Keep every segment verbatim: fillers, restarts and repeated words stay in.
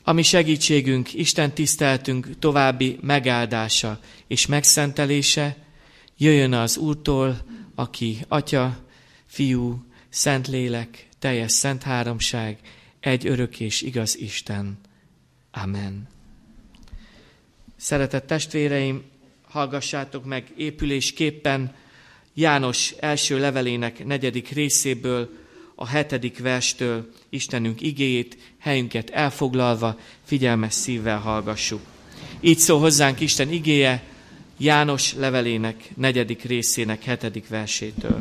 ami segítségünk, Isten tiszteltünk további megáldása és megszentelése jöjjön az Úrtól, aki Atya, Fiú, Szentlélek, teljes szent háromság, egy örök és igaz Isten. Amen. Szeretett testvéreim, hallgassátok meg épülésképpen János első levelének negyedik részéből, a hetedik verstől Istenünk igéjét, helyünket elfoglalva, figyelmes szívvel hallgassuk. Így szól hozzánk Isten igéje János levelének negyedik részének hetedik versétől.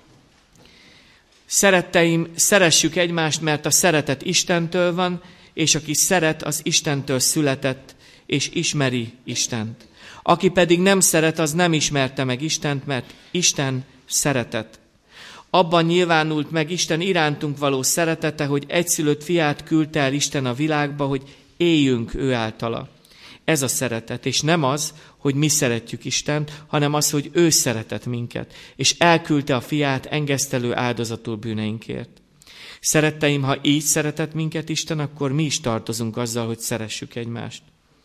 Szeretteim, szeressük egymást, mert a szeretet Istentől van, és aki szeret, az Istentől született, és ismeri Istent. Aki pedig nem szeret, az nem ismerte meg Istent, mert Isten szeretet. Abban nyilvánult meg Isten irántunk való szeretete, hogy egyszülött fiát küldte el Isten a világba, hogy éljünk ő általa. Ez a szeretet, és nem az, hogy mi szeretjük Istent, hanem az, hogy ő szeretett minket, és elküldte a fiát engesztelő áldozatul bűneinkért. Szeretteim, ha így szeretett minket Isten, akkor mi is tartozunk azzal, hogy szeressük egymást.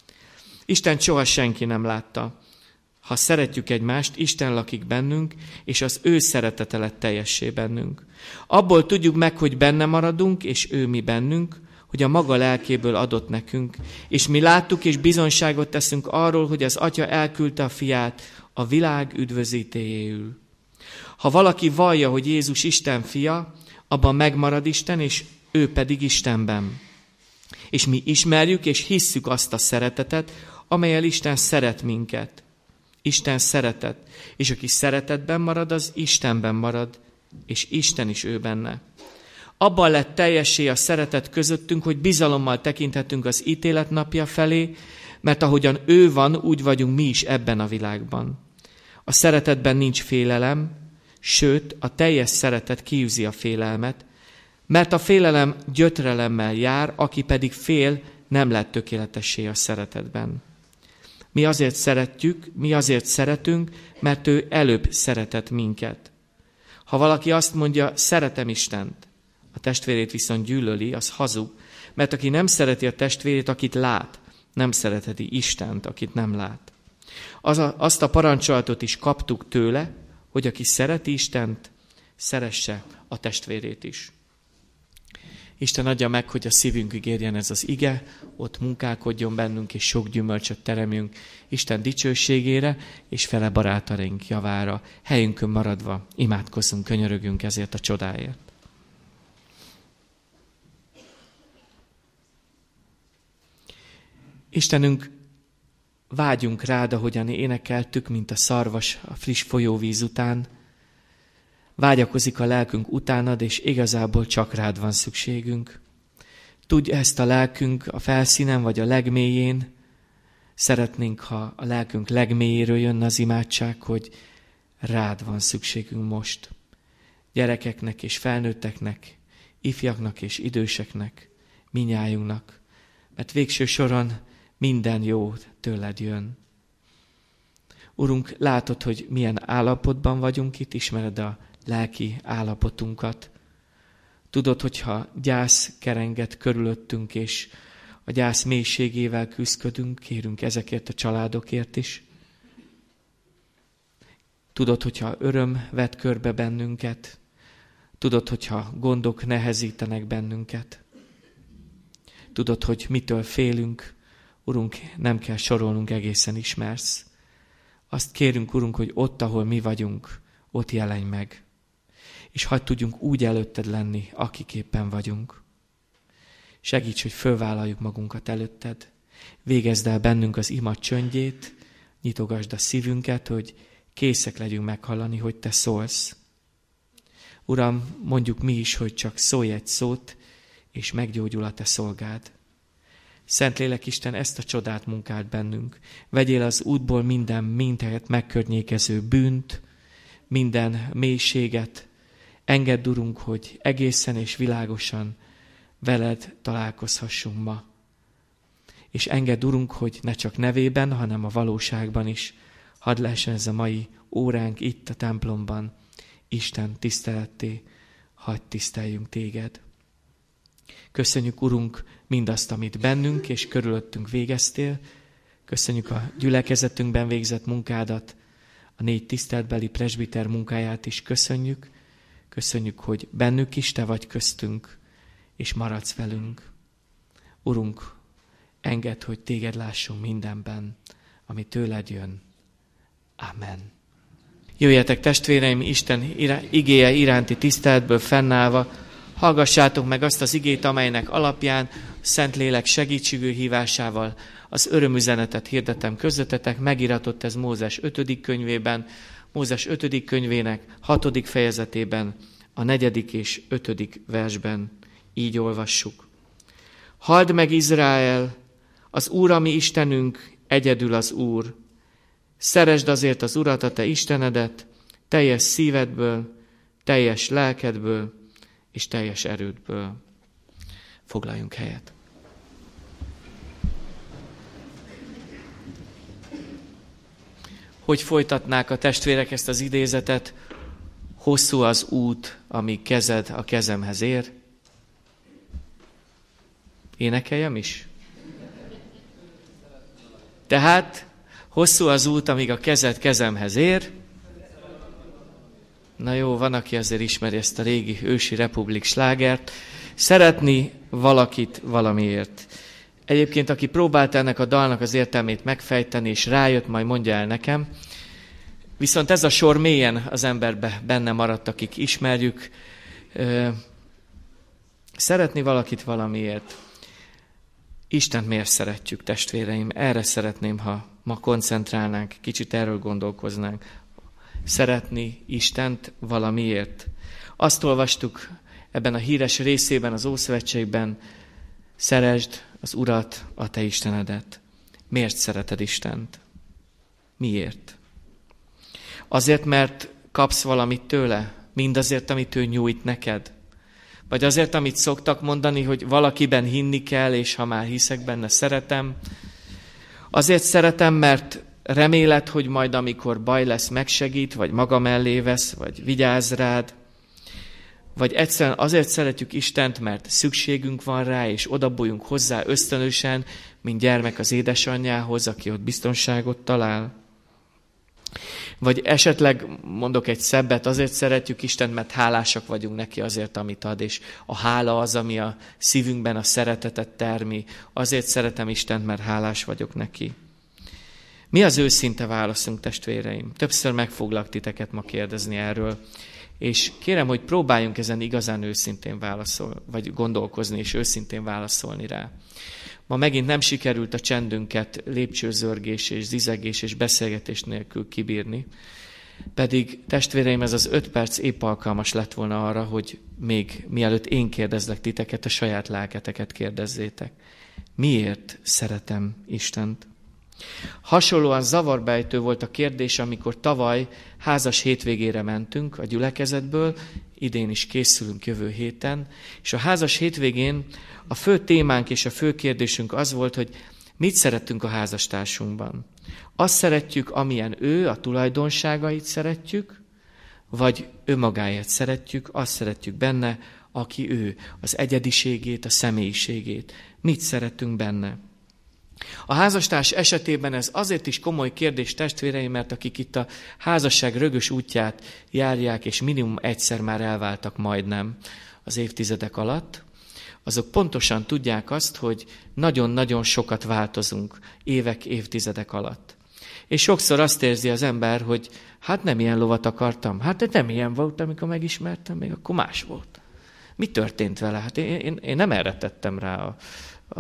Istent soha senki nem látta. Ha szeretjük egymást, Isten lakik bennünk, és az ő szeretete lett teljessé bennünk. Abból tudjuk meg, hogy benne maradunk, és ő mi bennünk, hogy a maga lelkéből adott nekünk, és mi láttuk és bizonyságot teszünk arról, hogy az Atya elküldte a fiát a világ üdvözítéjéül. Ha valaki vallja, hogy Jézus Isten fia, abban megmarad Isten, és ő pedig Istenben. És mi ismerjük és hisszük azt a szeretetet, amellyel Isten szeret minket. Isten szeretet, és aki szeretetben marad, az Istenben marad, és Isten is ő benne. Abban lett teljessé a szeretet közöttünk, hogy bizalommal tekinthetünk az ítélet napja felé, mert ahogyan ő van, úgy vagyunk mi is ebben a világban. A szeretetben nincs félelem, sőt, a teljes szeretet kiűzi a félelmet, mert a félelem gyötrelemmel jár, aki pedig fél, nem lett tökéletessé a szeretetben. Mi azért szeretjük, mi azért szeretünk, mert ő előbb szeretett minket. Ha valaki azt mondja, szeretem Istent, a testvérét viszont gyűlöli, az hazug, mert aki nem szereti a testvérét, akit lát, nem szeretheti Istent, akit nem lát. Az a, azt a parancsolatot is kaptuk tőle, hogy aki szereti Istent, szeresse a testvérét is. Isten adja meg, hogy a szívünkig érjen ez az ige, ott munkálkodjon bennünk, és sok gyümölcsöt teremjünk Isten dicsőségére, és fele barátaink javára. Helyünkön maradva imádkozzunk, könyörögünk ezért a csodáért. Istenünk, vágyunk rád, ahogyan énekeltük, mint a szarvas a friss folyóvíz után. Vágyakozik a lelkünk utánad, és igazából csak rád van szükségünk. Tudj ezt a lelkünk a felszínen, vagy a legmélyén. Szeretnénk, ha a lelkünk legmélyéről jönne az imádság, hogy rád van szükségünk most. Gyerekeknek és felnőtteknek, ifjaknak és időseknek, minnyájunknak. Mert végső soron minden jó tőled jön. Urunk, látod, hogy milyen állapotban vagyunk itt, ismered a lelki állapotunkat. Tudod, hogyha gyász kerenget körülöttünk, és a gyász mélységével küzdködünk, kérünk ezekért a családokért is. Tudod, hogyha öröm vet körbe bennünket, tudod, hogyha gondok nehezítenek bennünket. Tudod, hogy mitől félünk, Urunk, nem kell sorolnunk, egészen ismersz. Azt kérünk, Urunk, hogy ott, ahol mi vagyunk, ott jelenj meg. És hadd tudjunk úgy előtted lenni, akiképpen vagyunk. Segíts, hogy fölvállaljuk magunkat előtted. Végezd el bennünk az ima csöndjét, nyitogasd a szívünket, hogy készek legyünk meghallani, hogy te szólsz. Uram, mondjuk mi is, hogy csak szólj egy szót, és meggyógyul a te szolgád. Szentlélek Isten, ezt a csodát munkált bennünk. Vegyél az útból minden mindent megkörnyékező bűnt, minden mélységet. Engedd, Urunk, hogy egészen és világosan veled találkozhassunk ma. És engedd, Urunk, hogy ne csak nevében, hanem a valóságban is hadd lehessen ez a mai óránk itt a templomban. Isten tiszteletté, hadd tiszteljünk téged. Köszönjük, Urunk, mindazt, amit bennünk és körülöttünk végeztél. Köszönjük a gyülekezetünkben végzett munkádat, a négy tiszteletbeli presbiter munkáját is köszönjük. Köszönjük, hogy bennük is te vagy köztünk, és maradsz velünk. Urunk, engedd, hogy téged lássunk mindenben, ami tőled jön. Amen. Jöjjetek, testvéreim, Isten igéje iránti tiszteletből fennállva, hallgassátok meg azt az igét, amelynek alapján Szentlélek segítségül hívásával az örömüzenetet hirdetem közöttetek. Megiratott ez Mózes ötödik könyvében, Mózes ötödik könyvének hatodik fejezetében, a negyedik és ötödik versben. Így olvassuk. Halld meg, Izrael, az Úr, a mi Istenünk, egyedül az Úr. Szeresd azért az Urat, a te Istenedet, teljes szívedből, teljes lelkedből és teljes erődből. Foglaljunk helyet. Hogy folytatnák a testvérek ezt az idézetet? Hosszú az út, amíg kezed a kezemhez ér. Énekeljem is? Tehát hosszú az út, amíg a kezed kezemhez ér. Na jó, van, aki azért ismeri ezt a régi ősi republik slágert. Szeretni valakit valamiért. Egyébként, aki próbált ennek a dalnak az értelmét megfejteni, és rájött, majd mondja el nekem. Viszont ez a sor mélyen az emberbe benne maradt, akik ismerjük. Szeretni valakit valamiért. Istent miért szeretjük, testvéreim? Erre szeretném, ha ma koncentrálnánk, kicsit erről gondolkoznánk. Szeretni Istent valamiért. Azt olvastuk ebben a híres részében az Ószövetségben, szeresd az Urat, a te Istenedet. Miért szereted Istent? Miért? Azért, mert kapsz valamit tőle? Mindazért, amit ő nyújt neked? Vagy azért, amit szoktak mondani, hogy valakiben hinni kell, és ha már hiszek benne, szeretem? Azért szeretem, mert reméled, hogy majd amikor baj lesz, megsegít, vagy maga mellé vesz, vagy vigyáz rád. Vagy egyszerűen azért szeretjük Istent, mert szükségünk van rá, és odabújunk hozzá ösztönösen, mint gyermek az édesanyjához, aki ott biztonságot talál. Vagy esetleg mondok egy szebbet, azért szeretjük Istent, mert hálásak vagyunk neki azért, amit ad, és a hála az, ami a szívünkben a szeretetet termi. Azért szeretem Istent, mert hálás vagyok neki. Mi az őszinte válaszunk, testvéreim? Többször meg foglak titeket ma kérdezni erről, és kérem, hogy próbáljunk ezen igazán őszintén válaszolni, vagy gondolkozni, és őszintén válaszolni rá. Ma megint nem sikerült a csendünket lépcsőzörgés és zizegés és beszélgetés nélkül kibírni, pedig testvéreim, ez az öt perc épp alkalmas lett volna arra, hogy még mielőtt én kérdezlek titeket, a saját lelketeket kérdezzétek. Miért szeretem Istent? Hasonlóan zavarbejtő volt a kérdés, amikor tavaly házas hétvégére mentünk a gyülekezetből, idén is készülünk jövő héten, és a házas hétvégén a fő témánk és a fő kérdésünk az volt, hogy mit szeretünk a házastársunkban. Azt szeretjük, amilyen ő, a tulajdonságait szeretjük, vagy önmagáját szeretjük, azt szeretjük benne, aki ő, az egyediségét, a személyiségét. Mit szeretünk benne? A házastárs esetében ez azért is komoly kérdés, testvéreim, mert akik itt a házasság rögös útját járják, és minimum egyszer már elváltak majdnem az évtizedek alatt, azok pontosan tudják azt, hogy nagyon-nagyon sokat változunk évek, évtizedek alatt. És sokszor azt érzi az ember, hogy hát nem ilyen lovat akartam, hát nem ilyen volt, amikor megismertem, még akkor más volt. Mi történt vele? Hát én, én, én nem erre tettem rá a A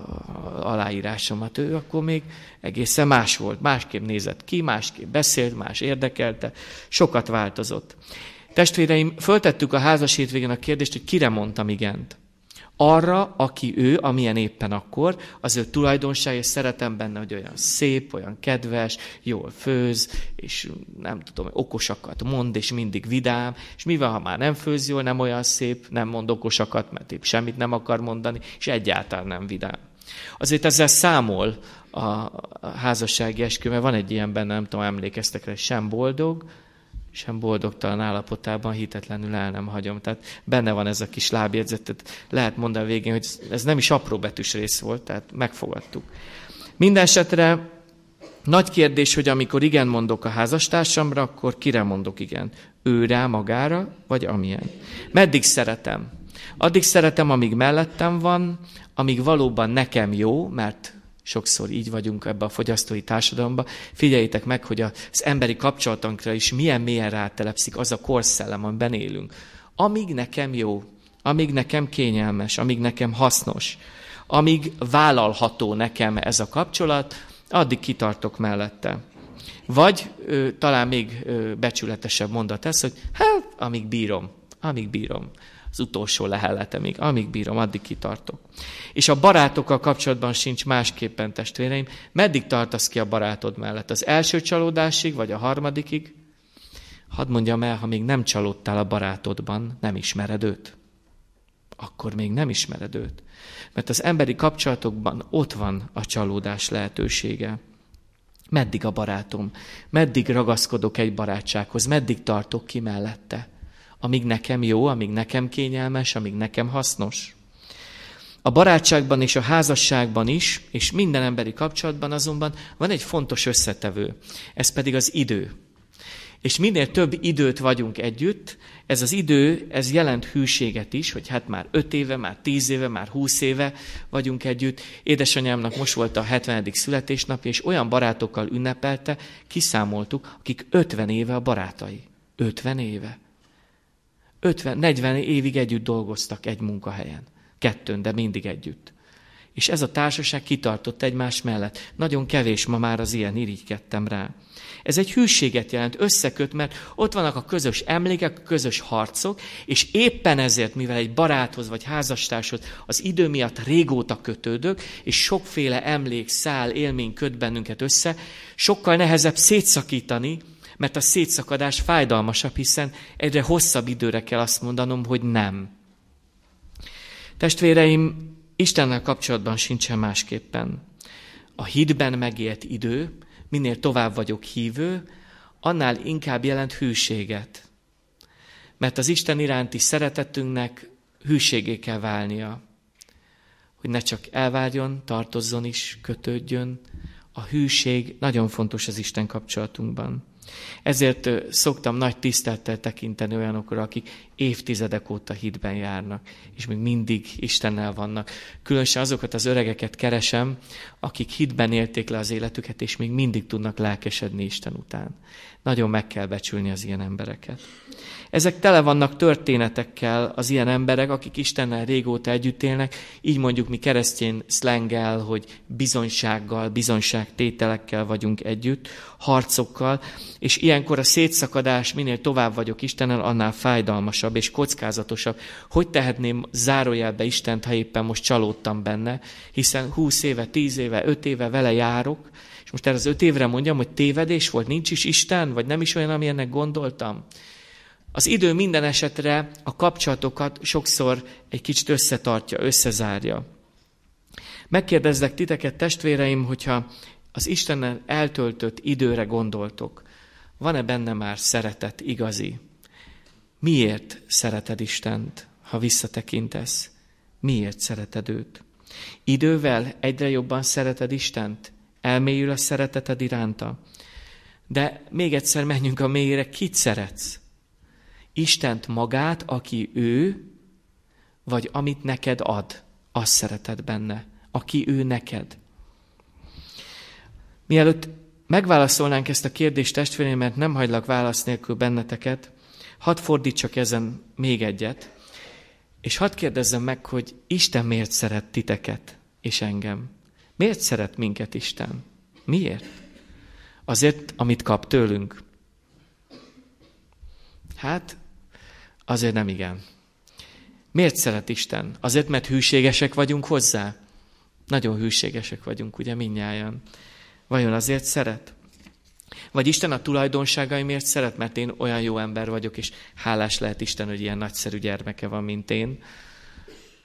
aláírásomat. Ő akkor még egészen más volt, másképp nézett ki, másképp beszélt, más érdekelte, sokat változott. Testvéreim, föltettük a házas hétvégén a kérdést, hogy kire mondtam igent. Arra, aki ő, amilyen éppen akkor, az ő tulajdonság, és szeretem benne, hogy olyan szép, olyan kedves, jól főz, és nem tudom, okosakat mond, és mindig vidám, és mivel, ha már nem főz jól, nem olyan szép, nem mond okosakat, mert épp semmit nem akar mondani, és egyáltalán nem vidám. Azért ezzel számol a házassági eskü, mert van egy ilyen benne, nem tudom, emlékeztek rá, sem boldog, sem boldogtalan állapotában hitetlenül el nem hagyom. Tehát benne van ez a kis lábjegyzet, tehát lehet mondani a végén, hogy ez nem is apróbetűs rész volt, tehát megfogadtuk. Mindenesetre nagy kérdés, hogy amikor igen mondok a házastársamra, akkor kire mondok igen? Őrá, magára, vagy amilyen? Meddig szeretem? Addig szeretem, amíg mellettem van, amíg valóban nekem jó, mert sokszor így vagyunk ebbe a fogyasztói társadalomba. Figyeljétek meg, hogy az emberi kapcsolatunkra is milyen mélyen rátelepszik az a korszellem, amiben élünk. Amíg nekem jó, amíg nekem kényelmes, amíg nekem hasznos, amíg vállalható nekem ez a kapcsolat, addig kitartok mellette. Vagy ö, talán még ö, becsületesebb mondat ez, hogy hát, amíg bírom, amíg bírom. Az utolsó leheletemig, amíg bírom, addig kitartok. És a barátokkal kapcsolatban sincs másképpen, testvéreim. Meddig tartasz ki a barátod mellett? Az első csalódásig, vagy a harmadikig? Hadd mondjam el, ha még nem csalódtál a barátodban, nem ismered őt. Akkor még nem ismered őt. Mert az emberi kapcsolatokban ott van a csalódás lehetősége. Meddig a barátom? Meddig ragaszkodok egy barátsághoz? Meddig tartok ki mellette? Amíg nekem jó, amíg nekem kényelmes, amíg nekem hasznos. A barátságban és a házasságban is, és minden emberi kapcsolatban azonban van egy fontos összetevő. Ez pedig az idő. És minél több időt vagyunk együtt, ez az idő, ez jelent hűséget is, hogy hát már öt éve, már tíz éve, már húsz éve vagyunk együtt. Édesanyámnak most volt a hetvenedik születésnapja, és olyan barátokkal ünnepelte, kiszámoltuk, akik ötven éve a barátai. ötven éve. ötven, negyven évig együtt dolgoztak egy munkahelyen. Kettőn, de mindig együtt. És ez a társaság kitartott egymás mellett. Nagyon kevés ma már az ilyen, irigykedtem rá. Ez egy hűséget jelent, összeköt, mert ott vannak a közös emlékek, a közös harcok, és éppen ezért, mivel egy baráthoz vagy házastárshoz az idő miatt régóta kötődök, és sokféle emlék, szál, élmény köt bennünket össze, sokkal nehezebb szétszakítani, mert a szétszakadás fájdalmasabb, hiszen egyre hosszabb időre kell azt mondanom, hogy nem. Testvéreim, Istennel kapcsolatban sincsen másképpen. A hitben megélt idő, minél tovább vagyok hívő, annál inkább jelent hűséget. Mert az Isten iránti szeretetünknek hűségé kell válnia. Hogy ne csak elvárjon, tartozzon is, kötődjön. A hűség nagyon fontos az Isten kapcsolatunkban. Ezért szoktam nagy tisztelettel tekinteni olyanokra, akik évtizedek óta hitben járnak, és még mindig Istennel vannak. Különösen azokat az öregeket keresem, akik hitben élték le az életüket, és még mindig tudnak lelkesedni Isten után. Nagyon meg kell becsülni az ilyen embereket. Ezek tele vannak történetekkel az ilyen emberek, akik Istennel régóta együtt élnek, így mondjuk mi keresztény szlenggel, hogy bizonysággal, bizonyságtételekkel vagyunk együtt, harcokkal, és ilyenkor a szétszakadás, minél tovább vagyok Istennel, annál fájdalmasabb és kockázatosabb. Hogy tehetném zárójelbe Istent, ha éppen most csalódtam benne, hiszen húsz éve, tíz éve, öt éve vele járok, és most erre az öt évre mondjam, hogy tévedés volt, nincs is Isten, vagy nem is olyan, amilyennek gondoltam. Az idő minden esetre a kapcsolatokat sokszor egy kicsit összetartja, összezárja. Megkérdezlek titeket, testvéreim, hogyha az Istennel eltöltött időre gondoltok, van-e benne már szeretet igazi? Miért szereted Istent, ha visszatekintesz? Miért szereted őt? Idővel egyre jobban szereted Istent? Elmélyül a szereteted iránta? De még egyszer menjünk a mélyére, kit szeretsz? Istent magát, aki ő, vagy amit neked ad, azt szereted benne, aki ő neked. Mielőtt megválaszolnánk ezt a kérdést, testvéreim, mert nem hagylak válasz nélkül benneteket, hadd fordítsak ezen még egyet, és hadd kérdezzem meg, hogy Isten miért szeret titeket és engem? Miért szeret minket Isten? Miért? Azért, amit kap tőlünk? Hát, azért nem igen. Miért szeret Isten? Azért, mert hűségesek vagyunk hozzá? Nagyon hűségesek vagyunk, ugye, mindnyájan. Vajon azért szeret? Vagy Isten a tulajdonságaimért szeret, mert én olyan jó ember vagyok, és hálás lehet Isten, hogy ilyen nagyszerű gyermeke van, mint én.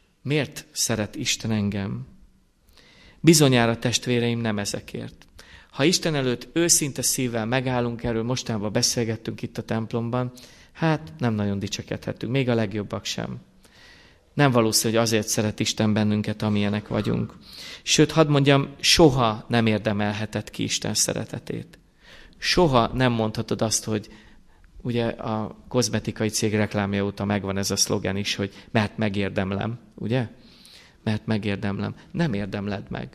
Miért szeret Isten engem? Bizonyára, testvéreim, nem ezekért, Ha Isten előtt őszinte szívvel megállunk, erről mostanában beszélgettünk itt a templomban, hát nem nagyon dicsekedhetünk, még a legjobbak sem. Nem valószínű, hogy azért szeret Isten bennünket, amilyenek vagyunk. Sőt, hadd mondjam, soha nem érdemelheted ki Isten szeretetét. Soha nem mondhatod azt, hogy ugye a kozmetikai cég reklámja óta megvan ez a szlogen is, hogy mert megérdemlem, ugye? Mert megérdemlem. Nem érdemled meg.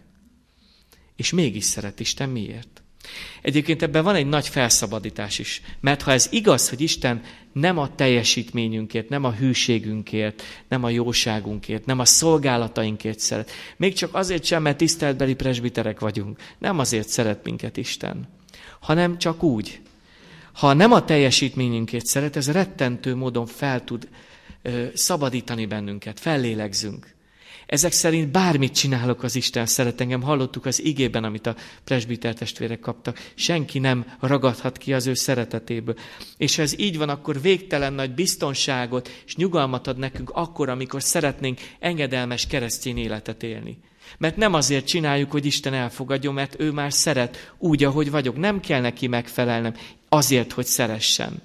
És mégis szeret Isten. Miért? Egyébként ebben van egy nagy felszabadítás is. Mert ha ez igaz, hogy Isten nem a teljesítményünkért, nem a hűségünkért, nem a jóságunkért, nem a szolgálatainkért szeret. Még csak azért sem, mert tiszteletbeli presbiterek vagyunk. Nem azért szeret minket Isten, hanem csak úgy. Ha nem a teljesítményünkért szeret, ez rettentő módon fel tud ö, szabadítani bennünket, fellélegzünk. Ezek szerint bármit csinálok, az Isten szeret engem. Hallottuk az igében, amit a presbiter testvérek kaptak. Senki nem ragadhat ki az ő szeretetéből. És ha ez így van, akkor végtelen nagy biztonságot és nyugalmat ad nekünk akkor, amikor szeretnénk engedelmes keresztény életet élni. Mert nem azért csináljuk, hogy Isten elfogadjon, mert ő már szeret úgy, ahogy vagyok. Nem kell neki megfelelnem azért, hogy szeressen.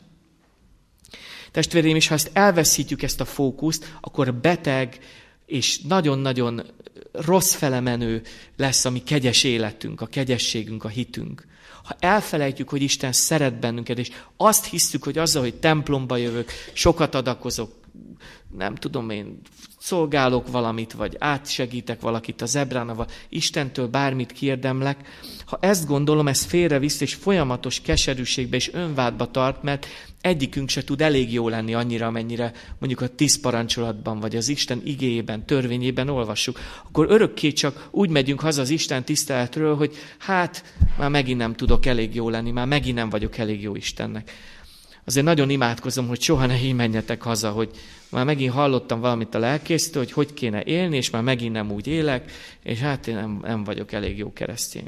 Testvéreim, és ha ezt elveszítjük, ezt a fókuszt, akkor beteg és nagyon-nagyon rossz felemenő lesz a mi kegyes életünk, a kegyességünk, a hitünk. Ha elfelejtjük, hogy Isten szeret bennünket, és azt hiszük, hogy azzal, hogy templomba jövök, sokat adakozok, nem tudom én, szolgálok valamit, vagy átsegítek valakit a zebránával, Istentől bármit kiérdemlek. Ha ezt gondolom, ez félrevisz, és folyamatos keserűségbe és önvádba tart, mert egyikünk se tud elég jó lenni annyira, amennyire mondjuk a tíz parancsolatban, vagy az Isten igéjében, törvényében olvassuk. Akkor örökké csak úgy megyünk haza az Isten tiszteletről, hogy hát már megint nem tudok elég jó lenni, már megint nem vagyok elég jó Istennek. Azért nagyon imádkozom, hogy soha ne így menjetek haza, hogy már megint hallottam valamit a lelkésztől, hogy hogy kéne élni, és már megint nem úgy élek, és hát én nem, nem vagyok elég jó keresztény.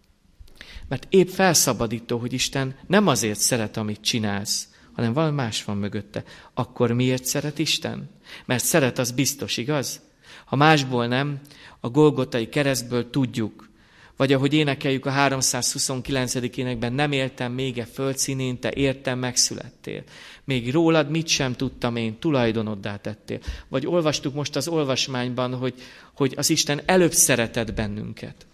Mert épp felszabadító, hogy Isten nem azért szeret, amit csinálsz, hanem valami más van mögötte. Akkor miért szeret Isten? Mert szeret, az biztos, igaz? Ha másból nem, a Golgotai keresztből tudjuk, vagy ahogy énekeljük a háromszázhuszonkilencedik énekben, nem éltem még e földszínén, te értem, megszülettél. Még rólad mit sem tudtam én, tulajdonoddá tettél. Vagy olvastuk most az olvasmányban, hogy, hogy az Isten előbb szeretett bennünket.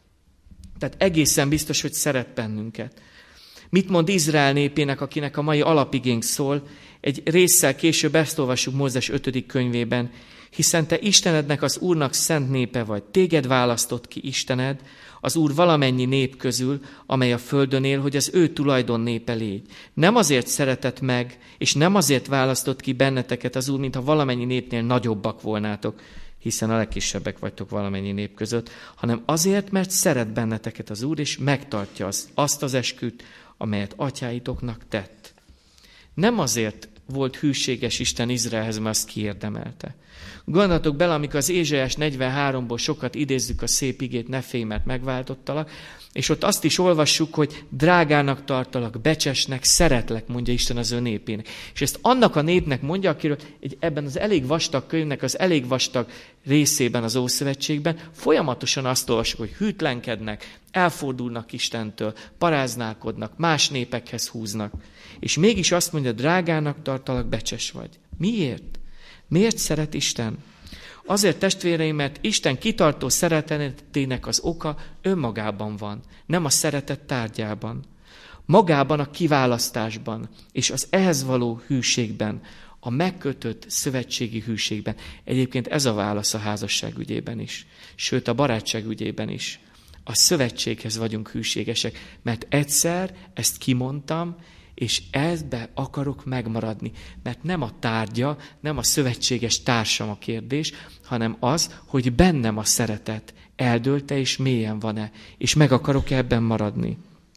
Tehát egészen biztos, hogy szeret bennünket. Mit mond Izrael népének, akinek a mai alapigénk szól? Egy résszel később ezt olvassuk Mózes ötödik könyvében. Hiszen te Istenednek, az Úrnak szent népe vagy. Téged választott ki Istened, az Úr valamennyi nép közül, amely a földön él, hogy az ő tulajdon népe légy. Nem azért szeretett meg, és nem azért választott ki benneteket az Úr, mintha valamennyi népnél nagyobbak volnátok, hiszen a legkisebbek vagytok valamennyi nép között, hanem azért, mert szeret benneteket az Úr, és megtartja azt, azt az esküt, amelyet atyáitoknak tett. Nem azért volt hűséges Isten Izraelhez, mert azt kiérdemelte. Gondoljatok bele, amikor az Ézsaiás negyvenháromból sokat idézzük a szép igét, ne félj, mert megváltottalak, és ott azt is olvassuk, hogy drágának tartalak, becsesnek, szeretlek, mondja Isten az ő népének. És ezt annak a népnek mondja, akiről egy, ebben az elég vastag könyvnek, az elég vastag részében az Ószövetségben folyamatosan azt olvassuk, hogy hűtlenkednek, elfordulnak Istentől, paráználkodnak, más népekhez húznak. És mégis azt mondja, drágának tartalak, becses vagy. Miért? Miért szeret Isten? Azért, testvéreim, mert Isten kitartó szeretetének az oka önmagában van, nem a szeretet tárgyában. Magában a kiválasztásban és az ehhez való hűségben, a megkötött szövetségi hűségben. Egyébként ez a válasz a házasság ügyében is, sőt a barátság ügyében is. A szövetséghez vagyunk hűségesek, mert egyszer ezt kimondtam, és ebbe akarok megmaradni, mert nem a tárgya, nem a szövetséges társam a kérdés, hanem az, hogy bennem a szeretet eldőlte és mélyen van-e, és meg akarok ebben maradni.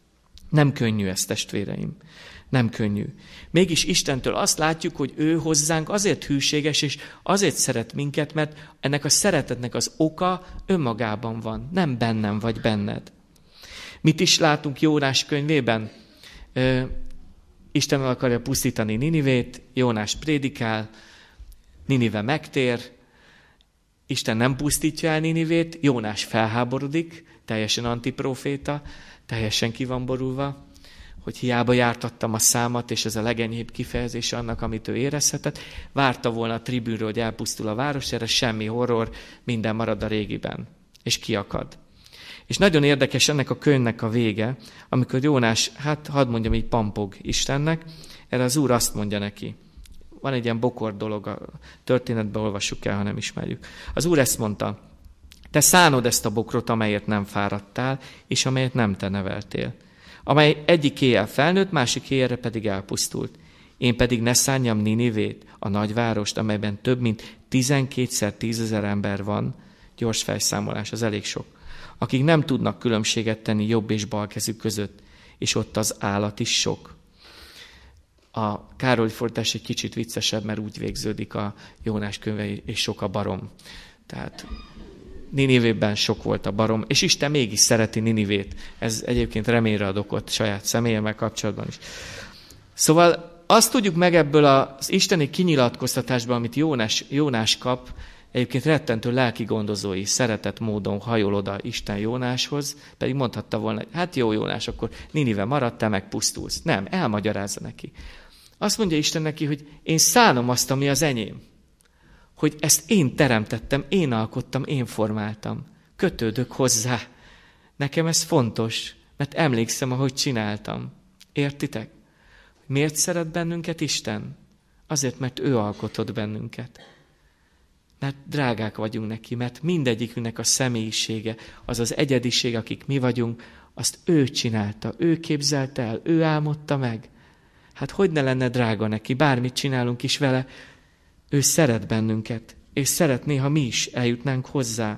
Nem könnyű ez, testvéreim, nem könnyű. Mégis Istentől azt látjuk, hogy ő hozzánk azért hűséges, és azért szeret minket, mert ennek a szeretetnek az oka önmagában van, nem bennem vagy benned. Mit is látunk Jónás könyvében? Isten el akarja pusztítani Ninivét, Jónás prédikál, Ninive megtér, Isten nem pusztítja el Ninivét, Jónás felháborodik, teljesen antiproféta, teljesen ki van borulva, hogy hiába jártattam a számat, és ez a legenyhébb kifejezés annak, amit ő érezhetett. Várta volna a tribűnről, hogy elpusztul a város, erre semmi horror, minden marad a régiben, és kiakad. És nagyon érdekes ennek a könyvnek a vége, amikor Jónás, hát hadd mondjam így, pampog Istennek, erre az Úr azt mondja neki. Van egy ilyen bokor dolog, a történetben olvassuk el, ha nem ismerjük. Az Úr ezt mondta, te szánod ezt a bokrot, amelyet nem fáradtál, és amelyet nem te neveltél, amely egyik éjjel felnőtt, másik éjjelre pedig elpusztult. Én pedig ne szánjam Ninivét, a nagyvárost, amelyben több mint tizenkétszer tízezer ember van, gyors felszámolás, az elég sok, akik nem tudnak különbséget tenni jobb és bal kezük között, és ott az állat is sok. A Károly fordítás egy kicsit viccesebb, mert úgy végződik a Jónás könyve, és sok a barom. Tehát Ninivében sok volt a barom, és Isten mégis szereti Ninivét. Ez egyébként reményre ad okot saját személyemmel kapcsolatban is. Szóval azt tudjuk meg ebből az isteni kinyilatkoztatásban, amit Jónás, Jónás kap, egyébként rettentő lelki gondozói, szeretett módon hajol oda Isten Jónáshoz, pedig mondhatta volna, hogy hát jó Jónás, akkor Ninive maradt, te meg pusztulsz. Nem, elmagyarázza neki. Azt mondja Isten neki, hogy én szánom azt, ami az enyém. Hogy ezt én teremtettem, én alkottam, én formáltam. Kötődök hozzá. Nekem ez fontos, mert emlékszem, ahogy csináltam. Értitek? Miért szeret bennünket Isten? Azért, mert ő alkotott bennünket. Mert drágák vagyunk neki, mert mindegyikünknek a személyisége, az az egyediség, akik mi vagyunk, azt ő csinálta, ő képzelte el, ő álmodta meg. Hát hogy ne lenne drága neki, bármit csinálunk is vele, ő szeret bennünket, és szeretné, ha mi is eljutnánk hozzá.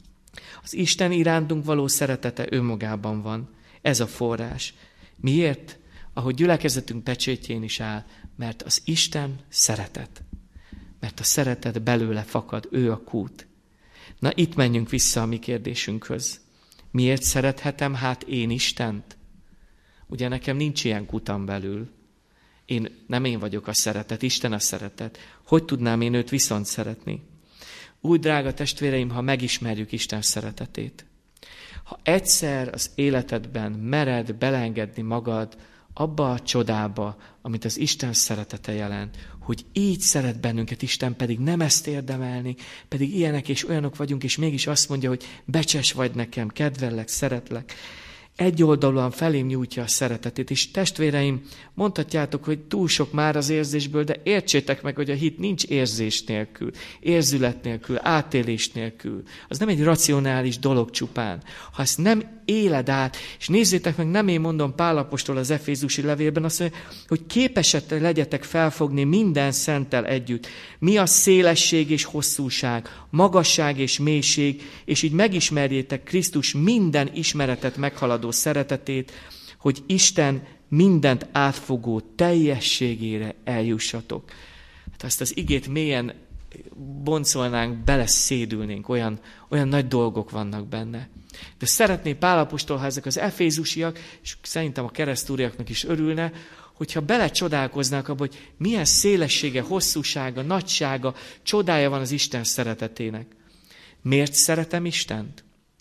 Az Isten irántunk való szeretete önmagában van. Ez a forrás. Miért? Ahogy gyülekezetünk pecsétjén is áll, mert az Isten szeretet. Mert a szeretet belőle fakad, ő a kút. Na itt menjünk vissza a mi kérdésünkhöz. Miért szerethetem hát én Istent? Ugye nekem nincs ilyen kutam belül. Én, nem én vagyok a szeretet, Isten a szeretet. Hogy tudnám én őt viszont szeretni? Úgy, drága testvéreim, ha megismerjük Isten szeretetét. Ha egyszer az életedben mered beleengedni magad abba a csodába, amit az Isten szeretete jelent, hogy így szeret bennünket Isten, pedig nem ezt érdemelni, pedig ilyenek és olyanok vagyunk, és mégis azt mondja, hogy becses vagy nekem, kedvellek, szeretlek. Egyoldalúan felém nyújtja a szeretetét, és testvéreim, mondhatjátok, hogy túl sok már az érzésből, de értsétek meg, hogy a hit nincs érzés nélkül, érzület nélkül, átélés nélkül. Az nem egy racionális dolog csupán. Ha ezt nem éled át, és nézzétek meg, nem én mondom Pál apostol az Efézusi levélben, azt mondja, hogy képesek legyetek felfogni minden szenttel együtt. Mi a szélesség és hosszúság, magasság és mélység, és így megismerjétek Krisztus minden ismeretet meghaladó szeretetét, hogy Isten mindent átfogó teljességére eljussatok. Hát azt az igét mélyen boncolnánk, beleszédülnénk, olyan, olyan nagy dolgok vannak benne. De szeretné Pál apostol, ha ezek az efézusiak, és szerintem a keresztúriaknak is örülne, hogyha belecsodálkoznak abba, hogy milyen szélessége, hosszúsága, nagysága, csodája van az Isten szeretetének. Miért szeretem Istent?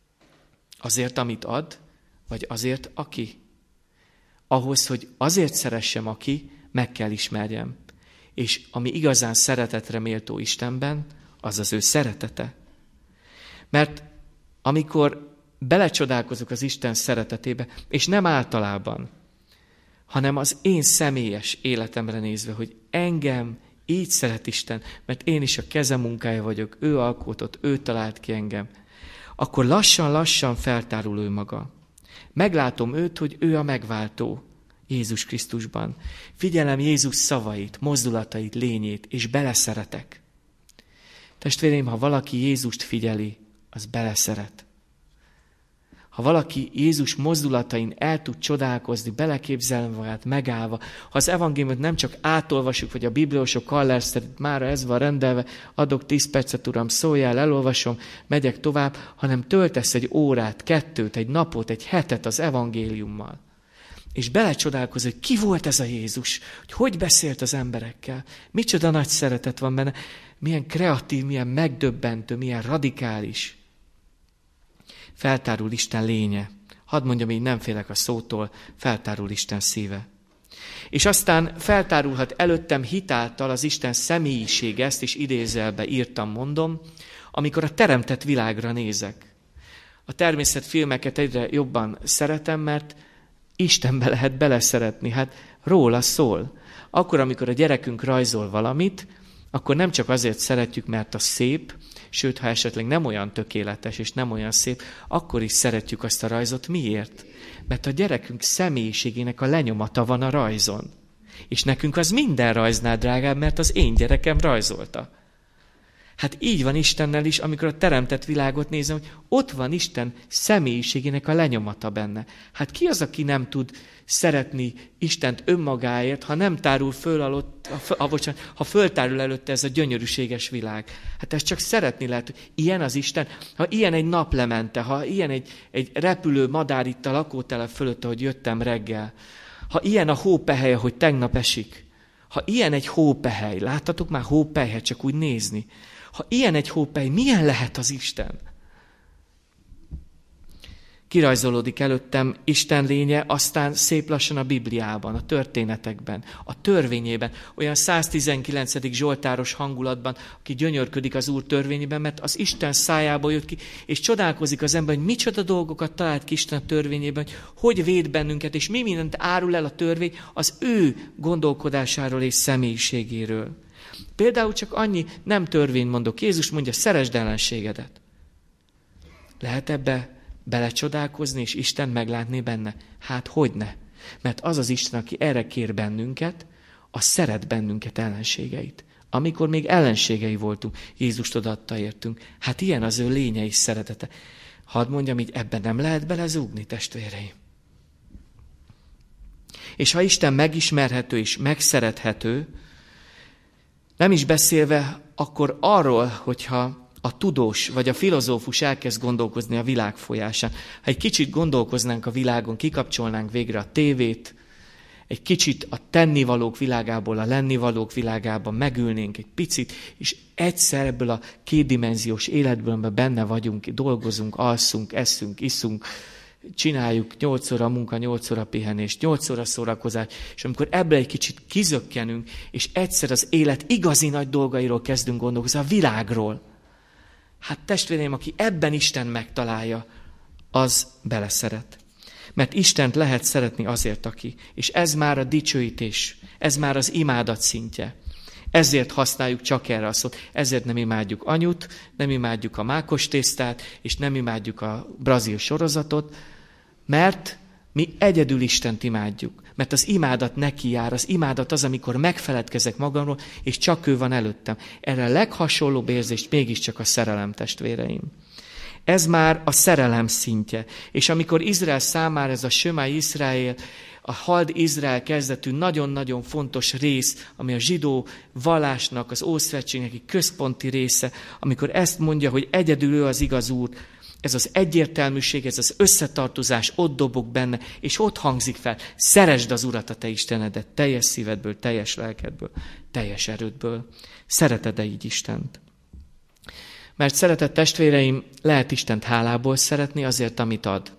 Azért, amit ad, vagy azért, aki? Ahhoz, hogy azért szeressem, aki, meg kell ismerjem. És ami igazán szeretetre méltó Istenben, az az ő szeretete. Mert amikor belecsodálkozok az Isten szeretetébe, és nem általában, hanem az én személyes életemre nézve, hogy engem így szeret Isten, mert én is a keze munkája vagyok, ő alkotott, ő talált ki engem, akkor lassan-lassan feltárul ő maga. Meglátom őt, hogy ő a megváltó Jézus Krisztusban. Figyelem Jézus szavait, mozdulatait, lényét, és beleszeretek. Testvéreim, ha valaki Jézust figyeli, az beleszeret. Ha valaki Jézus mozdulatain el tud csodálkozni, beleképzelni magát, megállva, ha az evangéliumot nem csak átolvasjuk, vagy a bibliósok Kaller szerint mára ez van rendelve, adok tíz percet, uram, szóljál, elolvasom, megyek tovább, hanem töltesz egy órát, kettőt, egy napot, egy hetet az evangéliummal. és belecsodálkozni, hogy ki volt ez a Jézus, hogy hogy beszélt az emberekkel, micsoda nagy szeretet van benne, milyen kreatív, milyen megdöbbentő, milyen radikális. Feltárul Isten lénye. Hadd mondjam, így nem félek a szótól, feltárul Isten szíve. És aztán feltárulhat előttem hitáltal az Isten személyisége, ezt is idézelbe írtam, mondom, amikor a teremtett világra nézek. A természetfilmeket egyre jobban szeretem, mert Istenbe lehet beleszeretni, hát róla szól. Akkor, amikor a gyerekünk rajzol valamit, akkor nem csak azért szeretjük, mert az szép, sőt, ha esetleg nem olyan tökéletes és nem olyan szép, akkor is szeretjük azt a rajzot. Miért? Mert a gyerekünk személyiségének a lenyomata van a rajzon. És nekünk az minden rajznál drágább, mert az én gyerekem rajzolta. Hát így van Istennel is, amikor a teremtett világot nézem, hogy ott van Isten személyiségének a lenyomata benne. Hát ki az, aki nem tud szeretni Istent önmagáért, ha nem tárul föl alatt, ha, ha, bocsánat, ha föltárul előtte ez a gyönyörűséges világ. Hát ezt csak szeretni lehet, hogy ilyen az Isten, ha ilyen egy naplemente, ha ilyen egy, egy repülő madár itt a lakótelep fölött, ahogy jöttem reggel, ha ilyen a hópehely, ahogy tegnap esik, ha ilyen egy hópehely, láttatok már hópelyhet csak úgy nézni, ha ilyen egy hópely, milyen lehet az Isten? Kirajzolódik előttem Isten lénye, aztán szép lassan a Bibliában, a történetekben, a törvényében, olyan száztizenkilencedik zsoltáros hangulatban, aki gyönyörködik az Úr törvényében, mert az Isten szájából jött ki, és csodálkozik az ember, hogy micsoda dolgokat talált ki Isten a törvényében, hogy hogy véd bennünket, és mi mindent árul el a törvény az ő gondolkodásáról és személyiségéről. Például csak annyi, nem törvényt mondok, Jézus mondja, szeresd ellenségedet. Lehet ebbe belecsodálkozni, és Isten meglátni benne? Hát hogyne? Mert az az Isten, aki erre kér bennünket, az szeret bennünket ellenségeit. Amikor még ellenségei voltunk, Jézust odaadta értünk. Hát ilyen az ő lénye és szeretete. Hadd mondjam, így ebben nem lehet belezúgni, testvéreim. És ha Isten megismerhető és megszerethető, nem is beszélve akkor arról, hogyha a tudós vagy a filozófus elkezd gondolkozni a világ folyásán. Ha egy kicsit gondolkoznánk a világon, kikapcsolnánk végre a tévét, egy kicsit a tennivalók világából a lennivalók világában megülnénk egy picit, és egyszer ebből a kétdimenziós életből, amiben benne vagyunk, dolgozunk, alszunk, eszünk, iszunk, csináljuk nyolc óra munka, nyolc óra pihenés, nyolc óra szórakozás, és amikor ebből egy kicsit kizökkenünk, és egyszer az élet igazi nagy dolgairól kezdünk gondolkozni, a világról. Hát testvéreim, aki ebben Isten megtalálja, az beleszeret. Mert Istent lehet szeretni azért, aki. És ez már a dicsőítés, ez már az imádat szintje. Ezért használjuk csak erre a szót. Ezért nem imádjuk anyut, nem imádjuk a mákos tésztát, és nem imádjuk a brazil sorozatot, mert mi egyedül Istent imádjuk. Mert az imádat neki jár, az imádat az, amikor megfeledkezek magamról, és csak ő van előttem. Erre a leghasonlóbb érzést mégiscsak a szerelem, testvéreim. Ez már a szerelem szintje. És amikor Izrael számára ez a Sömá Izrael, a Hald Izrael kezdetű nagyon-nagyon fontos rész, ami a zsidó vallásnak, az Ószövetségnek egy központi része, amikor ezt mondja, hogy egyedül ő az igaz Úr, ez az egyértelműség, ez az összetartozás ott dobog benne, és ott hangzik fel, szeresd az Urat, a te Istenedet, teljes szívedből, teljes lelkedből, teljes erődből. Szereted-e így Istent? Mert szeretett testvéreim, lehet Istent hálából szeretni azért, amit ad.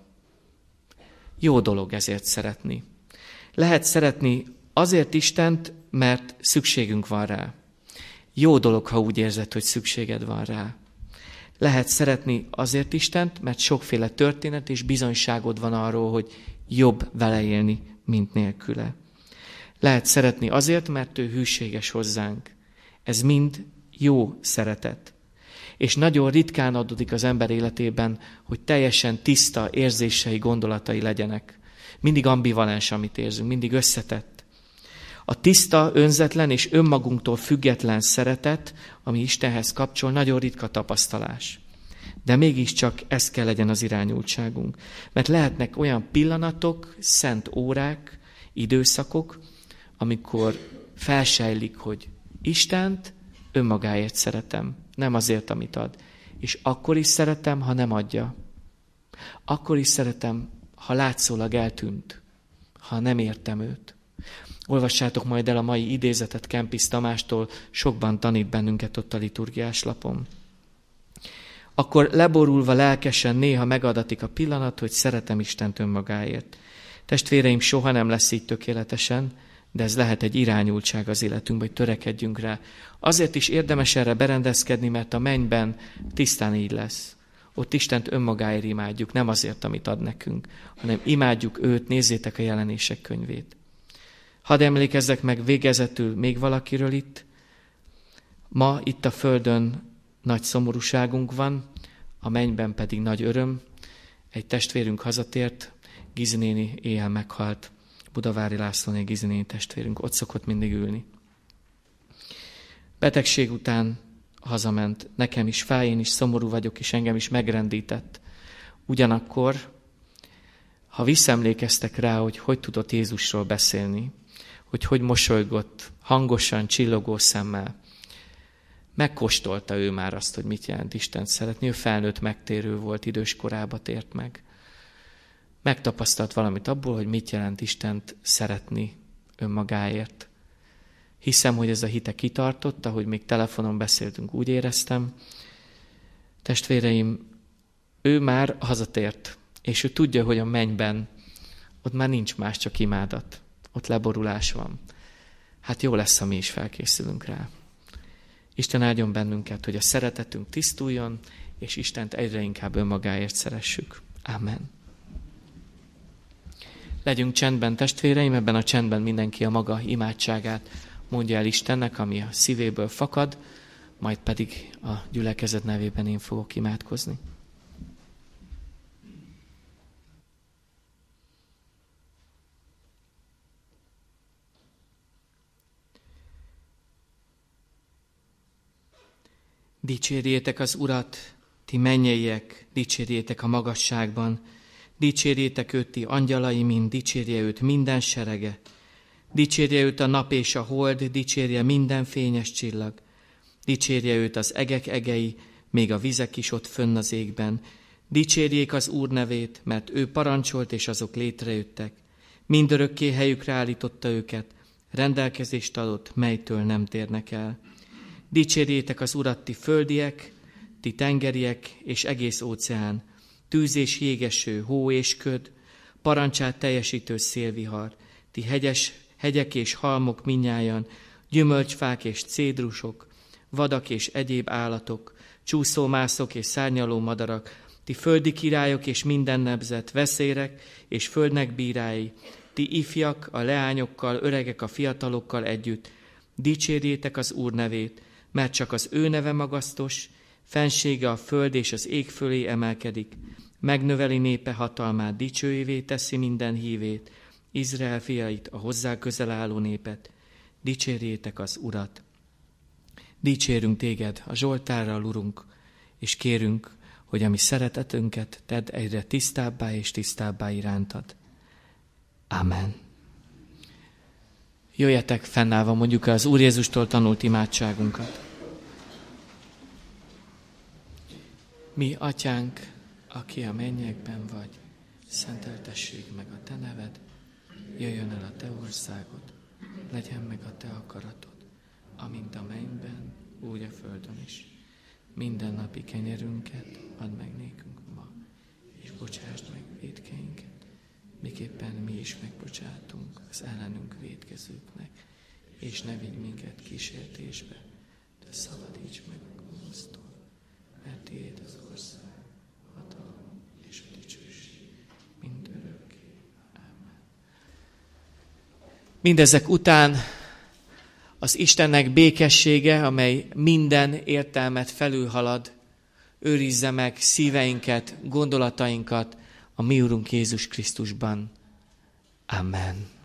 Jó dolog ezért szeretni. Lehet szeretni azért Istent, mert szükségünk van rá. Jó dolog, ha úgy érzed, hogy szükséged van rá. Lehet szeretni azért Istent, mert sokféle történet és bizonyságod van arról, hogy jobb vele élni, mint nélküle. Lehet szeretni azért, mert ő hűséges hozzánk. Ez mind jó szeretet. És nagyon ritkán adódik az ember életében, hogy teljesen tiszta érzései, gondolatai legyenek. Mindig ambivalens, amit érzünk, mindig összetett. A tiszta, önzetlen és önmagunktól független szeretet, ami Istenhez kapcsol, nagyon ritka tapasztalás. De mégiscsak ez kell legyen az irányultságunk. Mert lehetnek olyan pillanatok, szent órák, időszakok, amikor felsejlik, hogy Istent önmagáért szeretem, nem azért, amit ad. És akkor is szeretem, ha nem adja. Akkor is szeretem, ha látszólag eltűnt. ha nem értem őt. Olvassátok majd el a mai idézetet Kempis Tamástól, sokban tanít bennünket ott a liturgiás lapon. Akkor leborulva lelkesen néha megadatik a pillanat, hogy szeretem Istent önmagáért. Testvéreim, soha nem lesz így tökéletesen, de ez lehet egy irányultság az életünkben, hogy törekedjünk rá. Azért is érdemes erre berendezkedni, mert a mennyben tisztán így lesz. Ott Istent önmagáért imádjuk, nem azért, amit ad nekünk, hanem imádjuk őt, nézzétek a Jelenések könyvét. Hadd emlékezzek meg végezetül még valakiről itt. Ma itt a földön nagy szomorúságunk van, a mennyben pedig nagy öröm. Egy testvérünk hazatért, Gizi néni éjjel meghalt. Budavári Lászlóné Gizi néni testvérünk, ott szokott mindig ülni. Betegség után hazament, nekem is fáj, én is szomorú vagyok, és engem is megrendített. Ugyanakkor, ha visszaemlékeztek rá, hogy hogy tudott Jézusról beszélni, hogy hogy mosolygott, hangosan, csillogó szemmel, megkóstolta ő már azt, hogy mit jelent Istent szeretni. Ő felnőtt megtérő volt, idős korába tért meg. Megtapasztalt valamit abból, hogy mit jelent Istent szeretni önmagáért. Hiszem, hogy ez a hite kitartott, ahogy még telefonon beszéltünk, úgy éreztem. Testvéreim, ő már hazatért, és ő tudja, hogy a mennyben ott már nincs más, csak imádat. Ott leborulás van. Hát jó lesz, ha mi is felkészülünk rá. Isten áldjon bennünket, hogy a szeretetünk tisztuljon, és Istent egyre inkább önmagáért szeressük. Amen. Legyünk csendben, testvéreim, ebben a csendben mindenki a maga imádságát mondja el Istennek, ami a szívéből fakad, majd pedig a gyülekezet nevében én fogok imádkozni. Dicsérjétek az Urat, ti mennyeiek, dicsérjétek a magasságban, dicsérjétek őt, ti angyalai mind, dicsérje őt minden serege, dicsérje őt a nap és a hold, dicsérje minden fényes csillag, dicsérje őt az egek egei, még a vizek is ott fönn az égben, dicsérjék az Úr nevét, mert ő parancsolt, és azok létrejöttek, mindörökké helyükre állította őket, rendelkezést adott, melytől nem térnek el. Dicsérjétek az Urat, ti földiek, ti tengeriek és egész óceán, tűz és jégeső, hó és köd, parancsát teljesítő szélvihar, ti hegyes, hegyek és halmok minnyájan, gyümölcsfák és cédrusok, vadak és egyéb állatok, csúszómászok és szárnyaló madarak, ti földi királyok és minden nemzet, veszérek és földnek bírái, ti ifjak a leányokkal, öregek a fiatalokkal együtt, dicsérjétek az Úr nevét, mert csak az ő neve magasztos, fensége a föld és az ég fölé emelkedik, megnöveli népe hatalmát, dicsőjévé teszi minden hívét, Izrael fiait, a hozzá közel álló népet, dicsérjétek az Urat. Dicsérünk téged a Zsoltárral, Urunk, és kérünk, hogy a mi szeretetünket tedd egyre tisztábbá és tisztábbá irántad. Amen. Jöjjetek fennállva, mondjuk az Úr Jézustól tanult imádságunkat. Mi, Atyánk, aki a mennyekben vagy, szenteltessék meg a te neved, jöjjön el a te országod, legyen meg a te akaratod, amint a mennyben, úgy a földön is. Minden napi kenyerünket add meg nékünk ma, és bocsásd meg vétkeinket, miképpen mi is megbocsátunk az ellenünk vétkezőknek, és ne vigy minket kísértésbe, de szabadíts meg a gonosztól, mert tiéd az ország, hatalom és a dicsőség mindörökké. Amen. Mindezek után az Istennek békessége, amely minden értelmet felülhalad, őrizze meg szíveinket, gondolatainkat a mi Urunk Jézus Krisztusban. Amen.